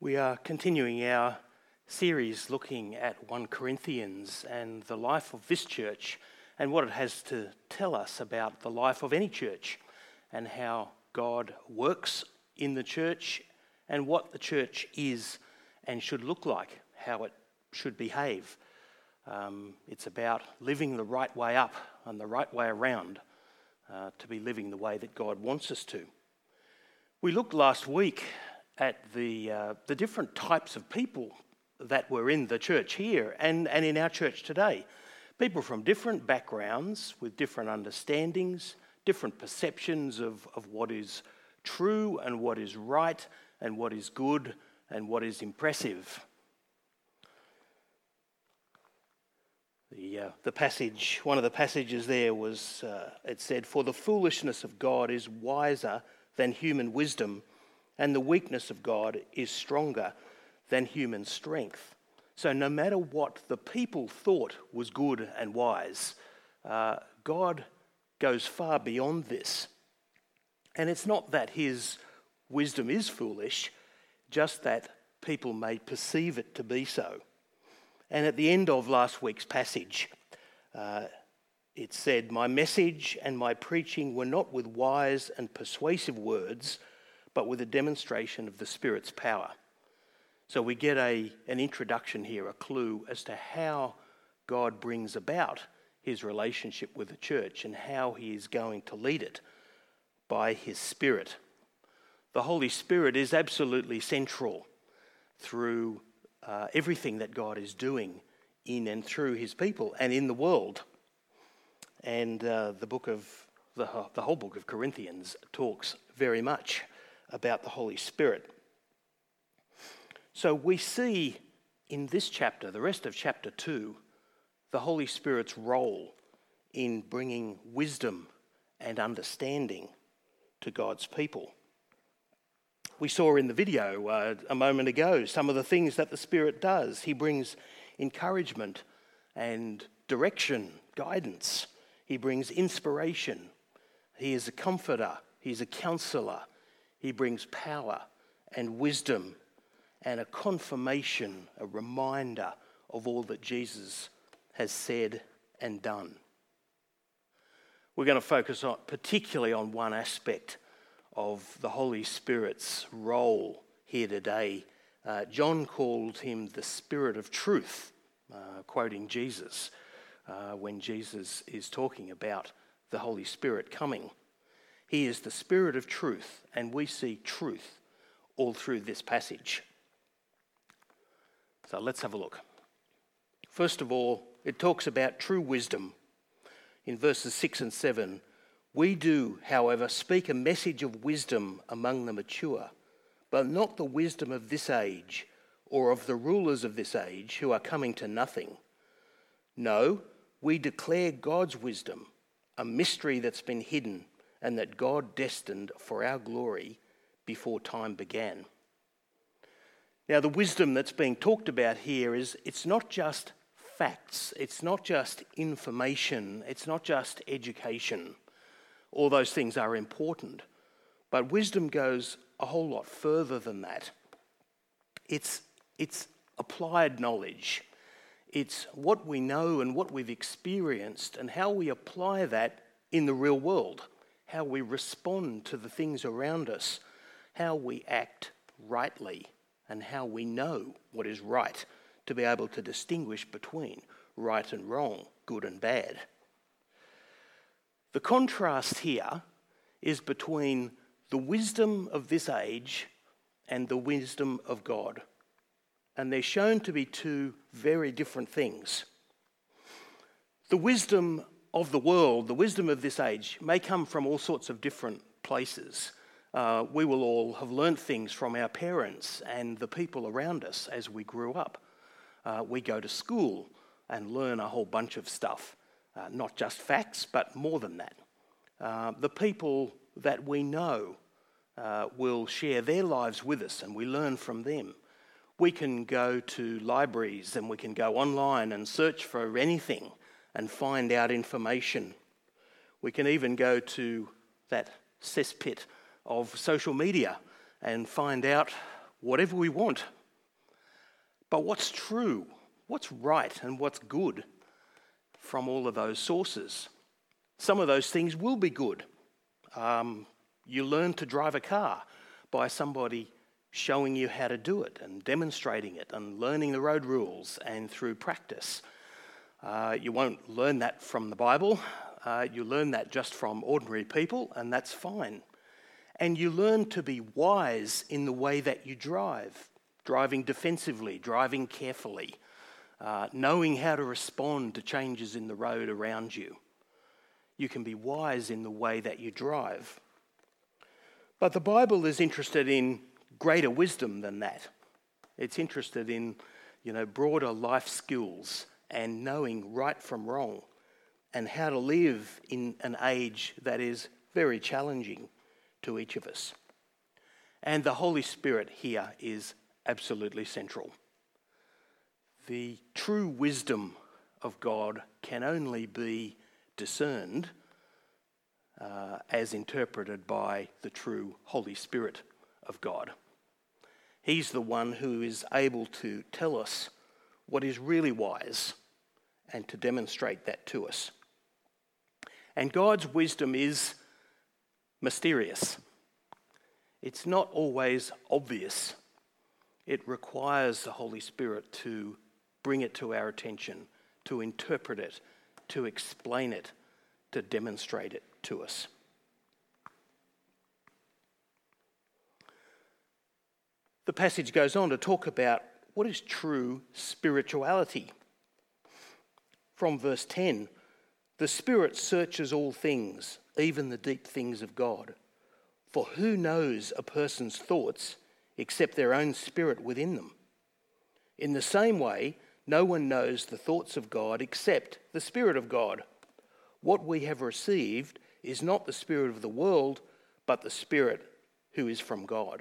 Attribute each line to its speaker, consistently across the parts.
Speaker 1: We are continuing our series looking at 1 Corinthians and the life of this church and what it has to tell us about the life of any church and how God works in the church and what the church is and should look like, how it should behave. It's about living the right way up and the right way around to be living the way that God wants us to. We looked last week at the different types of people that were in the church here and in our church today. People from different backgrounds with different understandings, different perceptions of what is true and what is right and what is good and what is impressive. The passage, one of the passages there was, it said, "For the foolishness of God is wiser than human wisdom, and the weakness of God is stronger than human strength." So no matter what the people thought was good and wise, God goes far beyond this. And it's not that his wisdom is foolish, just that people may perceive it to be so. And at the end of last week's passage, it said, "My message and my preaching were not with wise and persuasive words, but with a demonstration of the Spirit's power." So we get an introduction here, a clue as to how God brings about his relationship with the church and how he is going to lead it by his Spirit. The Holy Spirit is absolutely central through everything that God is doing in and through his people and in the world. And the whole book of Corinthians talks very much about the Holy Spirit. So we see in this chapter, the rest of chapter 2, the Holy Spirit's role in bringing wisdom and understanding to God's people. We saw in the video a moment ago some of the things that the Spirit does. He brings encouragement and direction, guidance. He brings inspiration. He is a comforter. He's a counselor. He brings power and wisdom and a confirmation, a reminder of all that Jesus has said and done. We're going to focus particularly on one aspect of the Holy Spirit's role here today. John called him the Spirit of Truth, quoting Jesus when Jesus is talking about the Holy Spirit coming. He is the Spirit of truth, and we see truth all through this passage. So let's have a look. First of all, it talks about true wisdom. In verses 6 and 7, "We do, however, speak a message of wisdom among the mature, but not the wisdom of this age or of the rulers of this age who are coming to nothing. No, we declare God's wisdom, a mystery that's been hidden and that God destined for our glory before time began." Now, the wisdom that's being talked about here it's not just facts, it's not just information, it's not just education. All those things are important, but wisdom goes a whole lot further than that. It's applied knowledge. It's what we know and what we've experienced and how we apply that in the real world, how we respond to the things around us, how we act rightly, and how we know what is right to be able to distinguish between right and wrong, good and bad. The contrast here is between the wisdom of this age and the wisdom of God. And they're shown to be two very different things. The wisdom of the world, the wisdom of this age, may come from all sorts of different places. We will all have learnt things from our parents and the people around us as we grew up. We go to school and learn a whole bunch of stuff, not just facts, but more than that. The people that we know will share their lives with us and we learn from them. We can go to libraries and we can go online and search for anything and find out information. We can even go to that cesspit of social media and find out whatever we want. But what's true, what's right, and what's good from all of those sources? Some of those things will be good. You learn to drive a car by somebody showing you how to do it and demonstrating it and learning the road rules and through practice. You won't learn that from the Bible. You learn that just from ordinary people, and that's fine. And you learn to be wise in the way that you drive, driving defensively, driving carefully, knowing how to respond to changes in the road around you. You can be wise in the way that you drive. But the Bible is interested in greater wisdom than that. It's interested in, broader life skills and knowing right from wrong and how to live in an age that is very challenging to each of us. And the Holy Spirit here is absolutely central. The true wisdom of God can only be discerned as interpreted by the true Holy Spirit of God. He's the one who is able to tell us what is really wise and to demonstrate that to us. And God's wisdom is mysterious. It's not always obvious. It requires the Holy Spirit to bring it to our attention, to interpret it, to explain it, to demonstrate it to us. The passage goes on to talk about what is true spirituality. From verse 10, the Spirit searches all things, even the deep things of God. For who knows a person's thoughts except their own spirit within them? In the same way, no one knows the thoughts of God except the Spirit of God. What we have received is not the spirit of the world, but the Spirit who is from God.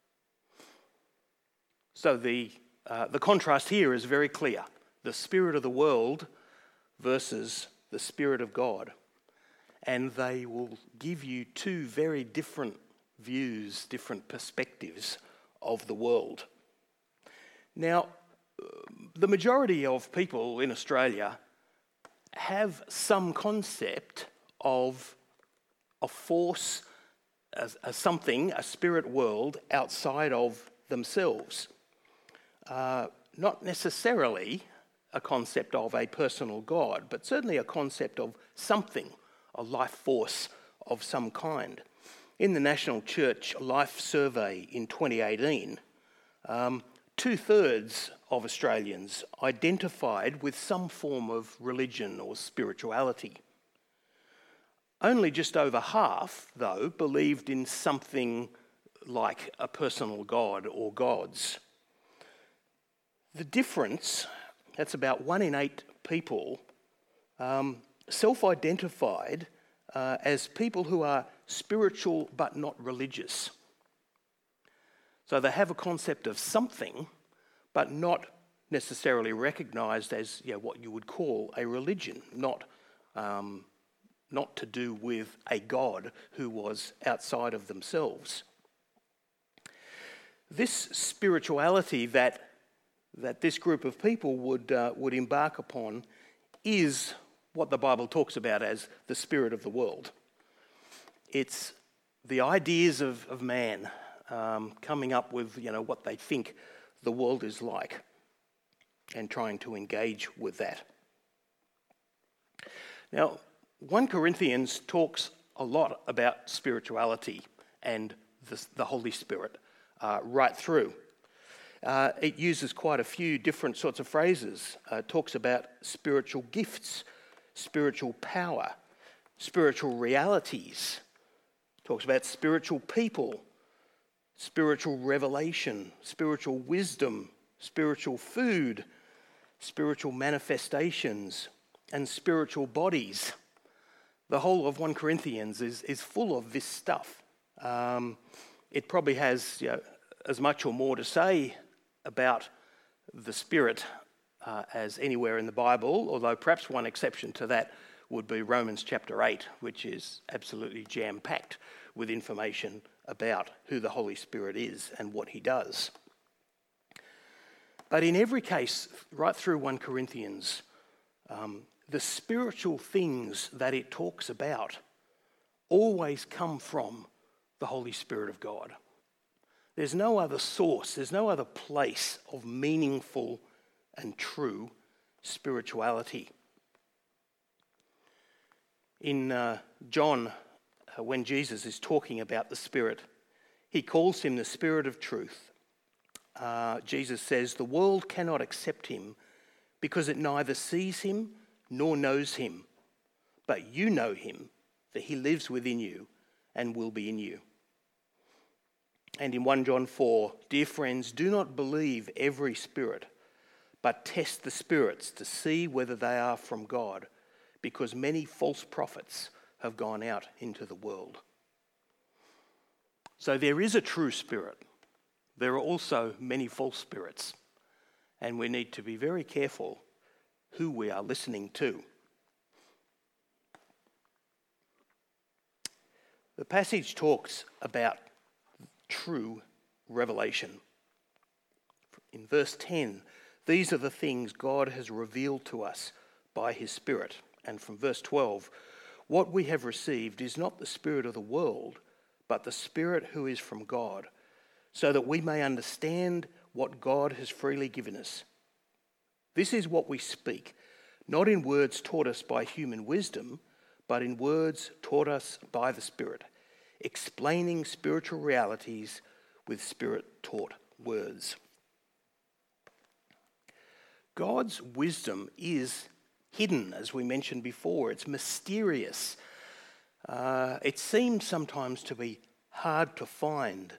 Speaker 1: So the contrast here is very clear. The spirit of the world versus the Spirit of God. And they will give you two very different views, different perspectives of the world. Now, the majority of people in Australia have some concept of a force, a something, a spirit world outside of themselves. Not necessarily a concept of a personal God, but certainly a concept of something, a life force of some kind. In the National Church Life Survey in 2018, 2/3 of Australians identified with some form of religion or spirituality. Only just over half, though, believed in something like a personal God or gods. The difference, that's about 1 in 8 people, self-identified as people who are spiritual but not religious. So they have a concept of something, but not necessarily recognised as what you would call a religion, not to do with a God who was outside of themselves. This spirituality that this group of people would embark upon is what the Bible talks about as the spirit of the world. It's the ideas of man coming up with what they think the world is like and trying to engage with that. Now, 1 Corinthians talks a lot about spirituality and the Holy Spirit right through. It uses quite a few different sorts of phrases. It talks about spiritual gifts, spiritual power, spiritual realities. It talks about spiritual people, spiritual revelation, spiritual wisdom, spiritual food, spiritual manifestations, and spiritual bodies. The whole of 1 Corinthians is full of this stuff. It probably has as much or more to say about the Spirit as anywhere in the Bible, although perhaps one exception to that would be Romans chapter 8, which is absolutely jam-packed with information about who the Holy Spirit is and what he does. But in every case, right through 1 Corinthians, the spiritual things that it talks about always come from the Holy Spirit of God. There's no other source, there's no other place of meaningful and true spirituality. In John, when Jesus is talking about the Spirit, he calls him the Spirit of truth. Jesus says, "The world cannot accept him because it neither sees him nor knows him. But you know him, for he lives within you and will be in you." And in 1 John 4, "Dear friends, do not believe every spirit, but test the spirits to see whether they are from God, because many false prophets have gone out into the world." So there is a true spirit. There are also many false spirits, and we need to be very careful who we are listening to. The passage talks about true revelation. In verse 10, "These are the things God has revealed to us by his Spirit." And from verse 12, "What we have received is not the spirit of the world, but the Spirit who is from God, so that we may understand what God has freely given us. This is what we speak, not in words taught us by human wisdom, but in words taught us by the Spirit, explaining spiritual realities with Spirit-taught words." God's wisdom is hidden, as we mentioned before. It's mysterious. It seems sometimes to be hard to find.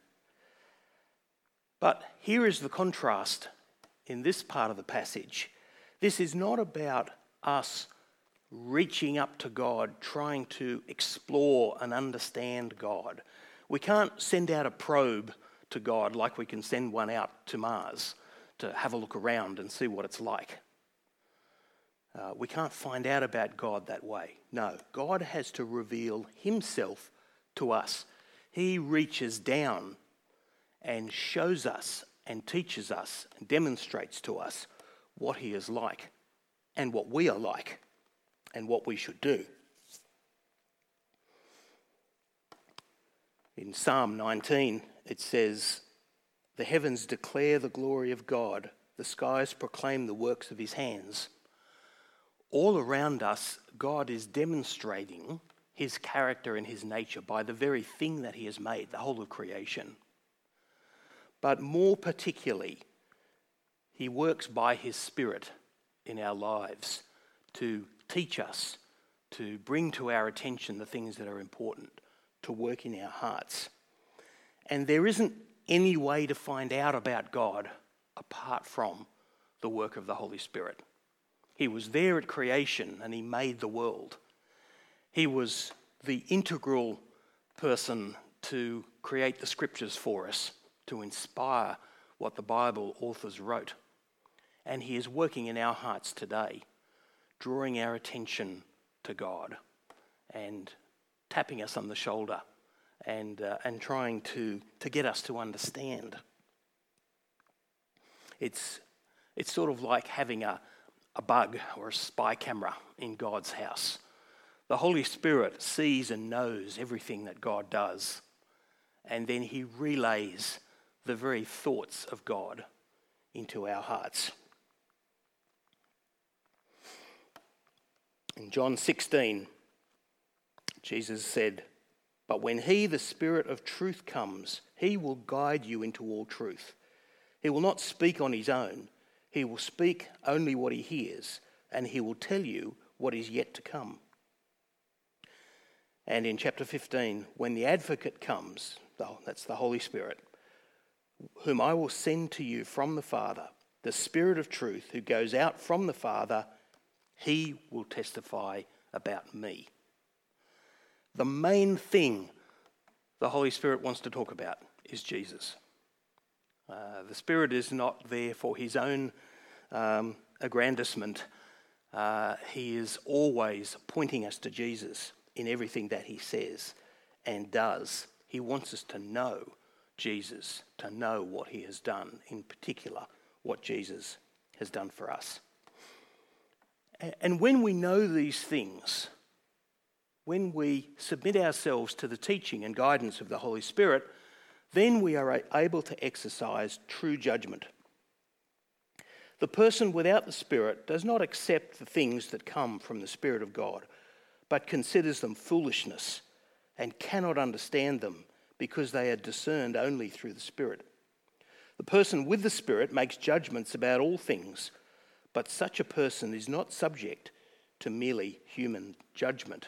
Speaker 1: But here is the contrast in this part of the passage. This is not about us reaching up to God, trying to explore and understand God. We can't send out a probe to God like we can send one out to Mars to have a look around and see what it's like. We can't find out about God that way. No, God has to reveal himself to us. He reaches down and shows us and teaches us and demonstrates to us what he is like and what we are like and what we should do. In Psalm 19, it says, "The heavens declare the glory of God. The skies proclaim the works of his hands." All around us, God is demonstrating his character and his nature by the very thing that he has made, the whole of creation. But more particularly, he works by his Spirit in our lives to teach us, to bring to our attention the things that are important, to work in our hearts. And there isn't any way to find out about God apart from the work of the Holy Spirit. He was there at creation and he made the world. He was the integral person to create the scriptures for us, to inspire what the Bible authors wrote. And he is working in our hearts today, drawing our attention to God and tapping us on the shoulder and trying to get us to understand. It's sort of like having a bug or a spy camera in God's house. The Holy Spirit sees and knows everything that God does, and then he relays the very thoughts of God into our hearts. In John 16, Jesus said, "But when he, the Spirit of truth, comes, he will guide you into all truth. He will not speak on his own. He will speak only what he hears, and he will tell you what is yet to come." And in chapter 15, "When the Advocate comes," that's the Holy Spirit, "whom I will send to you from the Father, the Spirit of truth who goes out from the Father, he will testify about me." The main thing the Holy Spirit wants to talk about is Jesus. The Spirit is not there for his own aggrandizement. He is always pointing us to Jesus in everything that he says and does. He wants us to know Jesus, to know what he has done, in particular, what Jesus has done for us. And when we know these things, when we submit ourselves to the teaching and guidance of the Holy Spirit, then we are able to exercise true judgment. The person without the Spirit does not accept the things that come from the Spirit of God, but considers them foolishness and cannot understand them because they are discerned only through the Spirit. The person with the Spirit makes judgments about all things, but such a person is not subject to merely human judgment.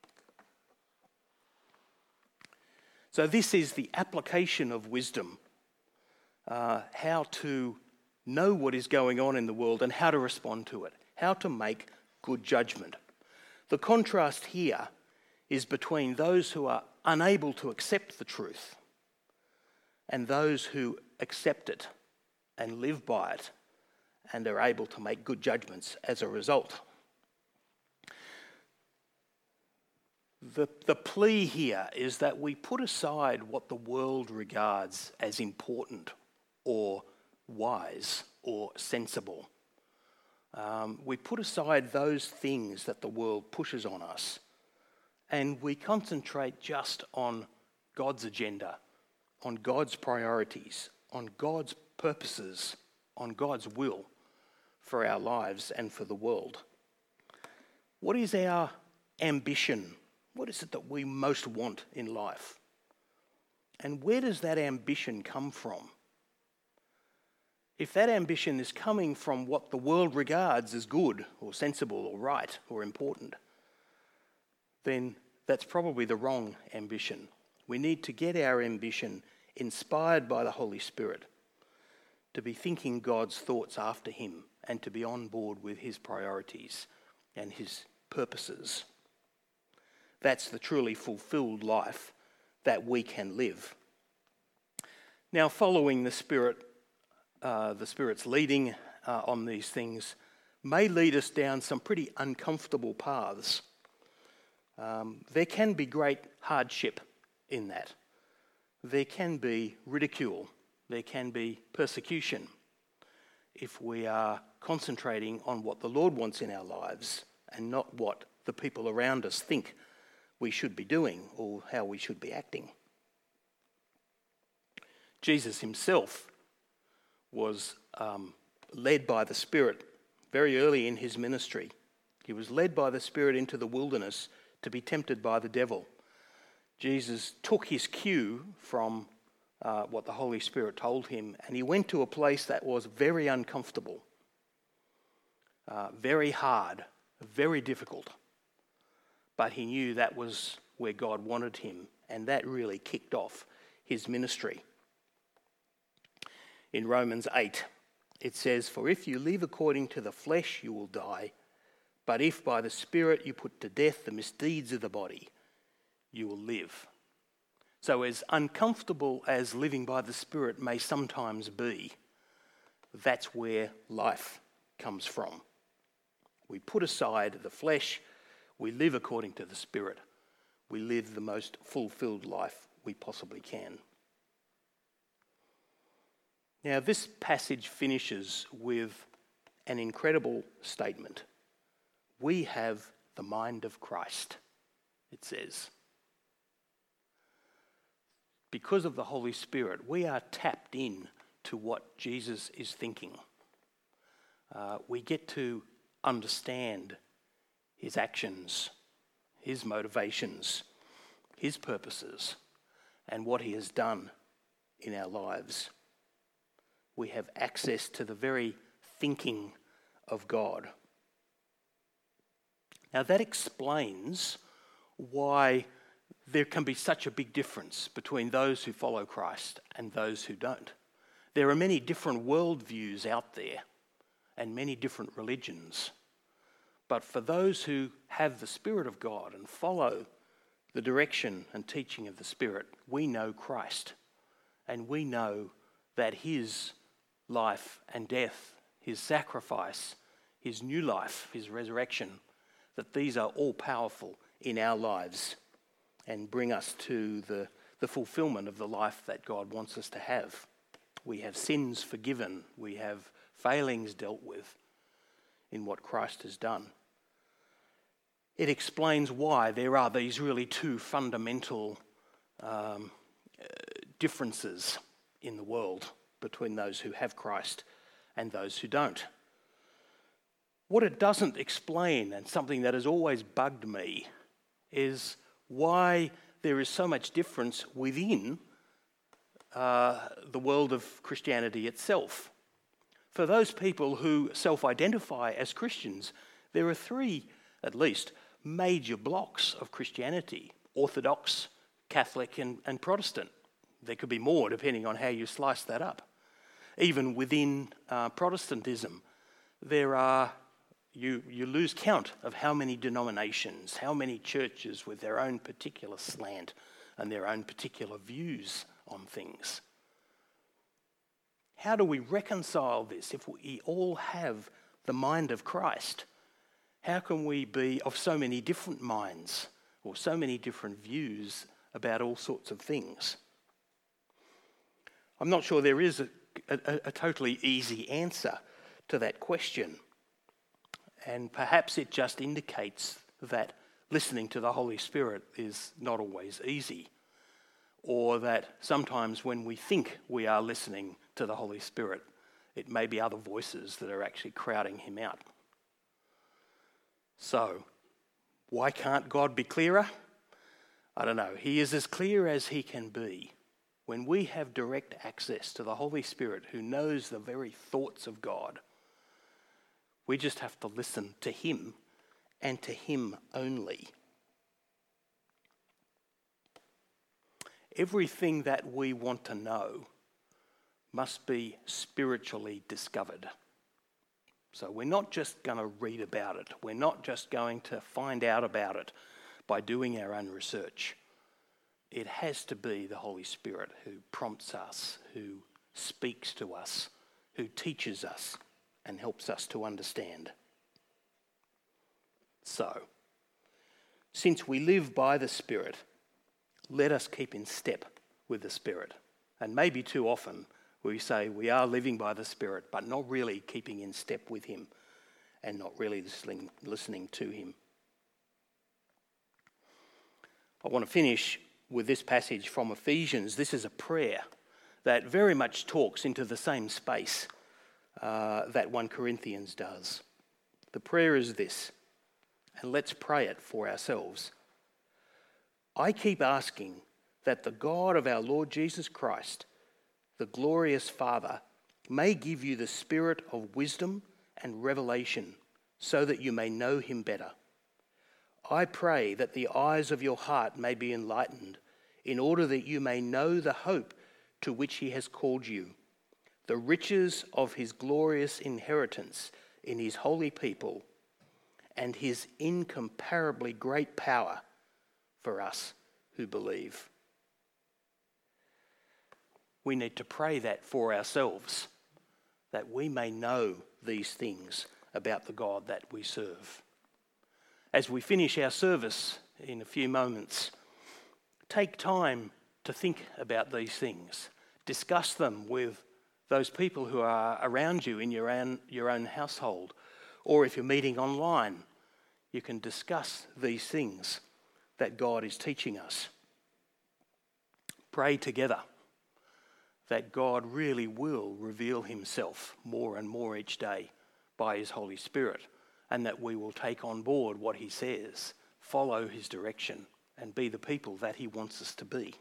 Speaker 1: So this is the application of wisdom, how to know what is going on in the world and how to respond to it, how to make good judgment. The contrast here is between those who are unable to accept the truth and those who accept it and live by it and are able to make good judgments as a result. The plea here is that we put aside what the world regards as important or wise or sensible. We put aside those things that the world pushes on us, and we concentrate just on God's agenda, on God's priorities, on God's purposes, on God's will for our lives and for the world. What is our ambition? What is it that we most want in life? And where does that ambition come from? If that ambition is coming from what the world regards as good or sensible or right or important, then that's probably the wrong ambition. We need to get our ambition inspired by the Holy Spirit, to be thinking God's thoughts after him and to be on board with his priorities and his purposes. That's the truly fulfilled life that we can live. Now, following the Spirit's leading on these things may lead us down some pretty uncomfortable paths. There can be great hardship in that. There can be ridicule. There can be persecution if we are concentrating on what the Lord wants in our lives and not what the people around us think we should be doing or how we should be acting. Jesus himself was led by the Spirit very early in his ministry. He was led by the Spirit into the wilderness to be tempted by the devil. Jesus took his cue from what the Holy Spirit told him, and he went to a place that was very uncomfortable, very hard, very difficult. But he knew that was where God wanted him, and that really kicked off his ministry. In Romans 8, it says, "For if you live according to the flesh, you will die. But if by the Spirit you put to death the misdeeds of the body, you will live." So as uncomfortable as living by the Spirit may sometimes be, that's where life comes from. We put aside the flesh, we live according to the Spirit. We live the most fulfilled life we possibly can. Now, this passage finishes with an incredible statement. We have the mind of Christ, it says. Because of the Holy Spirit, we are tapped in to what Jesus is thinking. We get to understand his actions, his motivations, his purposes, and what he has done in our lives. We have access to the very thinking of God. Now that explains why there can be such a big difference between those who follow Christ and those who don't. There are many different worldviews out there and many different religions. But for those who have the Spirit of God and follow the direction and teaching of the Spirit, we know Christ. And we know that his life and death, his sacrifice, his new life, his resurrection, that these are all powerful in our lives and bring us to the fulfillment of the life that God wants us to have. We have sins forgiven. We have failings dealt with in what Christ has done. It explains why there are these really two fundamental differences in the world between those who have Christ and those who don't. What it doesn't explain, and something that has always bugged me, is why there is so much difference within the world of Christianity itself. For those people who self-identify as Christians, there are three, at least, major blocks of Christianity: Orthodox, Catholic, and Protestant. There could be more depending on how you slice that up. Even within Protestantism, there are, you lose count of how many denominations, how many churches with their own particular slant and their own particular views on things. How do we reconcile this if we all have the mind of Christ? How can we be of so many different minds or so many different views about all sorts of things? I'm not sure there is a totally easy answer to that question. And perhaps it just indicates that listening to the Holy Spirit is not always easy, or that sometimes when we think we are listening to the Holy Spirit, it may be other voices that are actually crowding him out. So, why can't God be clearer? I don't know. He is as clear as he can be. When we have direct access to the Holy Spirit who knows the very thoughts of God, we just have to listen to him and to him only. Everything that we want to know must be spiritually discovered. So we're not just going to read about it. We're not just going to find out about it by doing our own research. It has to be the Holy Spirit who prompts us, who speaks to us, who teaches us and helps us to understand. So, since we live by the Spirit, let us keep in step with the Spirit. And maybe too often we say we are living by the Spirit, but not really keeping in step with him and not really listening to him. I want to finish with this passage from Ephesians. This is a prayer that very much talks into the same space that 1 Corinthians does. The prayer is this, and let's pray it for ourselves. I keep asking that the God of our Lord Jesus Christ, the glorious Father, may give you the spirit of wisdom and revelation so that you may know him better. I pray that the eyes of your heart may be enlightened in order that you may know the hope to which he has called you, the riches of his glorious inheritance in his holy people, and his incomparably great power for us who believe. We need to pray that for ourselves, that we may know these things about the God that we serve. As we finish our service in a few moments, take time to think about these things. Discuss them with those people who are around you in your own household. Or if you're meeting online, you can discuss these things that God is teaching us. Pray together that God really will reveal himself more and more each day by his Holy Spirit, and that we will take on board what he says, follow his direction, and be the people that he wants us to be.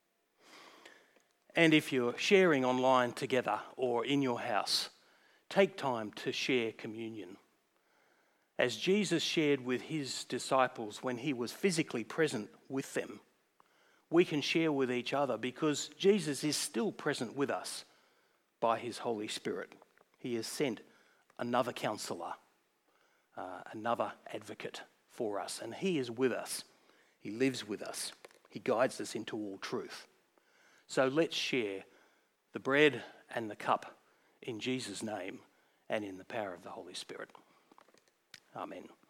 Speaker 1: And if you're sharing online together or in your house, take time to share communion. As Jesus shared with his disciples when he was physically present with them, we can share with each other because Jesus is still present with us by his Holy Spirit. He has sent another counselor, another advocate for us, and he is with us. He lives with us. He guides us into all truth. So let's share the bread and the cup in Jesus' name and in the power of the Holy Spirit. Amen.